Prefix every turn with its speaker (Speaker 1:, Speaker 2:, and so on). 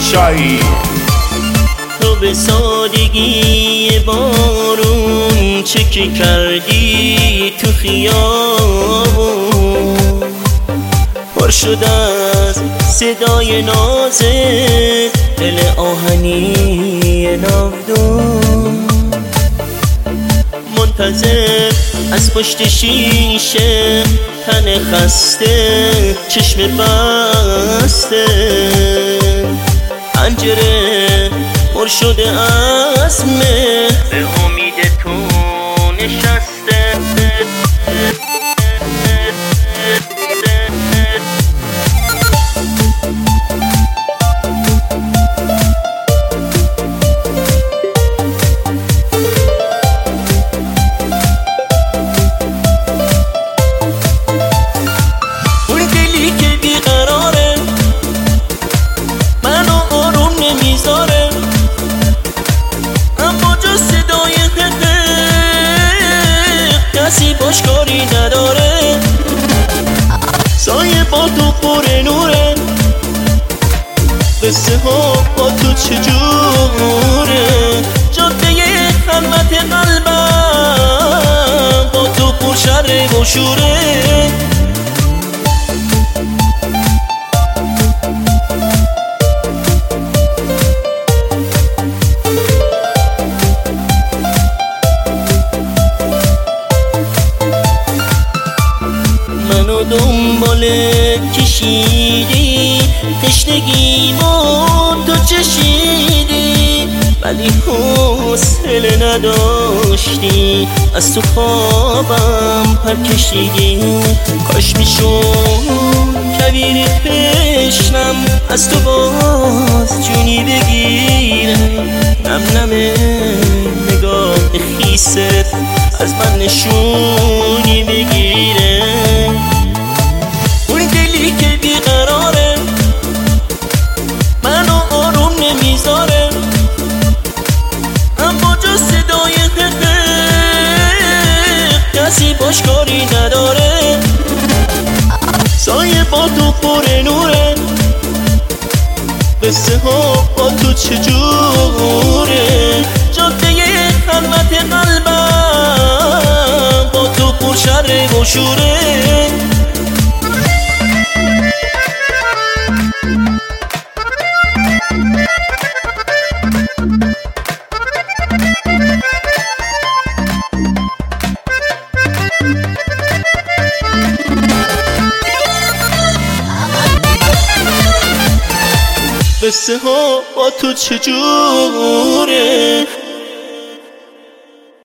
Speaker 1: شاهی.
Speaker 2: تو به سادگی بارون چکه کردی تو خیابون، پر شد از صدای نازت دل آهنی ناودون، منتظر از پشت شیشه تن خسته چشم بسته، پنجره پر شده از مه به امید تو نشسته. اون دلی که بیقراره منو آروم نمیذاره، اما جز صدای حقه کسی باش کاری نداره. سایه با تو پر نوره، قصه ها با تو چجوره، جاده خلوت قلبم با تو پر شر و شوره. منو دنباله کشیدی، تشنگیمو تو چشیدی، ولی حوصله نداشتی از تو خوابم پر کشیدی. کاش میشد کویر تشنم از تو باز جونی بگیره، نم نم نگاه خیست از من نشونی بگیره. اون دلی که بیقراره منو آروم نمیذاره، اما جز صدای حقه کسی باش کاری نداره. سایه با تو پر نوره، قصه ها با تو چجوره، جاده خلوت قلبم با تو پر شر و شوره. قصه ها با تو چجوره